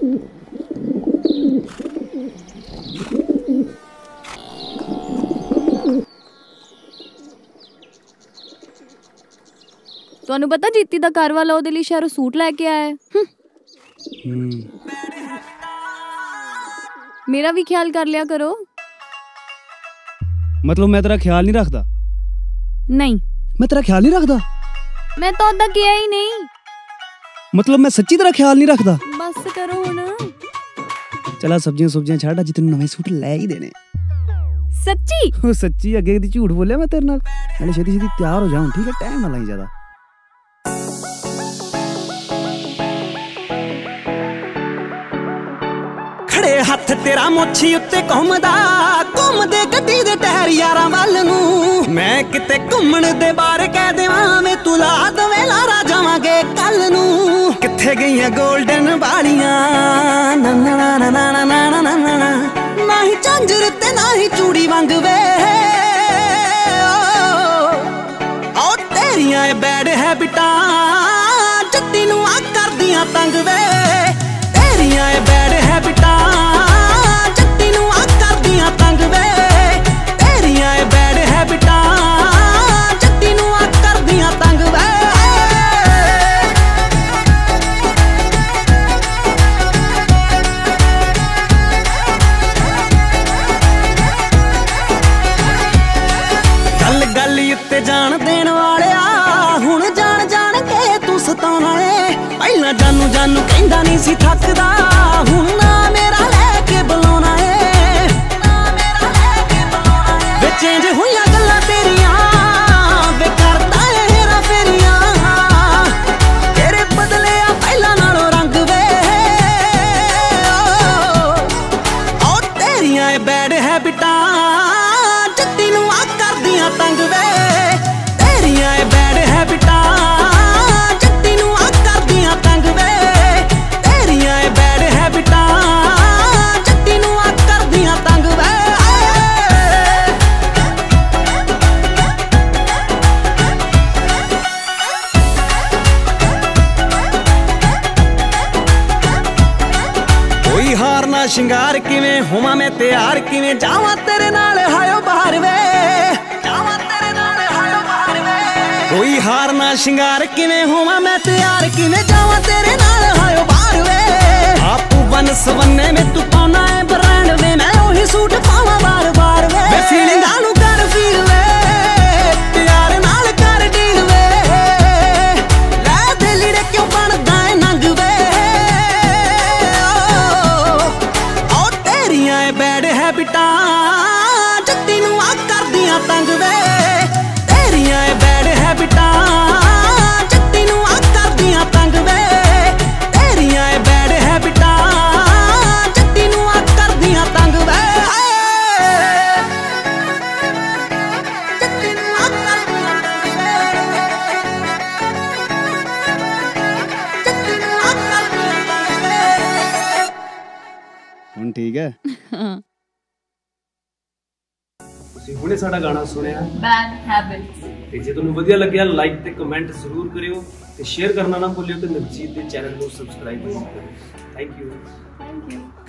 ਤੁਹਾਨੂੰ ਪਤਾ ਜੀਤੀ ਦਾ ਘਰ ਵਾਲਾ ਉਹਦੇ ਲਈ ਸ਼ਹਿਰੋਂ ਸੂਟ ਲੈ ਕੇ ਆਇਆ ਹੈ। मेरा भी ख्याल कर लिया करो। मतलब मैं तेरा ख्याल नहीं रखता? नहीं। मैं तेरा ख्याल नहीं रखता? मैं तो उदा किया ही नहीं। मतलब मैं सच्ची तेरा ख्याल नहीं रखता? बस करो हुण। चला सब्जियां सुब्जियां छाड़, अज तेनू नवे सूट लै ही देने। सच्ची? सच्ची, अगे दी झूठ बोलिया मैं तेरे नाल। नाले छेती छेती तैयार हो जाऊं, ठीक है? टाइम ना लाई ज्यादा। खड़े हथ तेरा मोछी उत्ते घुमदा, घुमदे गड्डी दे टायर यारां वल नूं। मैं किते घुमण दे बारे कह देवां वे तू ला दवे लारा जावांगे कल नूं। किथे गईयां गोल्डन वालियां ना ना ना ना ना ना ना ना ना ना, ना ही झांजर ते ना ही चूड़ी वंग वे। ओ तेरियां ए बैड हैबिटां जट्टी नूं आ करदियां तंग वे। तेरियां ए बैड हैबिटां जट्टी नूं आ करदियां तंग वे। तेरियां ए बैड हैबिटां जट्टी नूं आ करदियां तंग वे। गल गल उत्ते जान देण वालिया हुण जान जान के तू सताउणा ए। पहिलां जानू जानू कहंदा नहीं सी थकदा, हुण ना मेरा लैके बुलाउणा ए। वे चेंज होईयां गल्लां तेरियां, वे करदा ए हेरा फेरियां। तेरे बदले आ पहिलां नालों रंग वे। ओ तेरियां ए बैड हैबिटां जट्टी नूं आ करदियां तंग वे। तेरियां ए बैड हैबिटां जट्टी नूं आ करदियां तंग वे। तेरियां ए बैड हैबिटां जट्टी नूं आ करदियां तंग वे। कोई हार ना शिंगार किवें होवां मैं तैयार, किवें जावां तेरे नाल हायो बाहर वे। कोई हार ना शिंगार किवें होवां मैं तैयार, किवें जावां तेरे नाल हायो बाहर वे। आपू वन सवन्ने में तू पाउणा है ब्रांड वे, मैं ओही सूट पावां बार बार वे। वे फीलिंगां नूं कर फील वे, प्यार नाल कर डील वे। लै दे लीड़े क्यों बनदा है नंग वे। ओ तेरियां ए बैड हैबिटां जट्टी नूं आ करदियां तंग वे। तेरियां ए बैड हैबिटां जट्टी नूं आ करदियां तंग वे। तेरियां ए बैड हैबिटां जट्टी नूं आ करदियां तंग वे। जट्टी नूं आ करदियां तंग वे। जट्टी नूं आ करदियां तंग वे। हुण ठीक है? ਤੁਸੀਂ ਹੁਣੇ ਸਾਡਾ ਗਾਣਾ ਸੁਣਿਆ बैड हैबिट्स। ਤੇ ਜੇ ਤੁਹਾਨੂੰ ਵਧੀਆ ਲੱਗਿਆ ਲਾਈਕ ਤੇ ਕਮੈਂਟ ਜ਼ਰੂਰ ਕਰਿਓ ਤੇ ਸ਼ੇਅਰ ਕਰਨਾ ਨਾ ਭੁੱਲਿਓ ਤੇ ਨਵਜੀਤ ਦੇ ਚੈਨਲ ਨੂੰ ਸਬਸਕ੍ਰਾਈਬ ਜ਼ਰੂਰ ਕਰਿਓ। Thank you.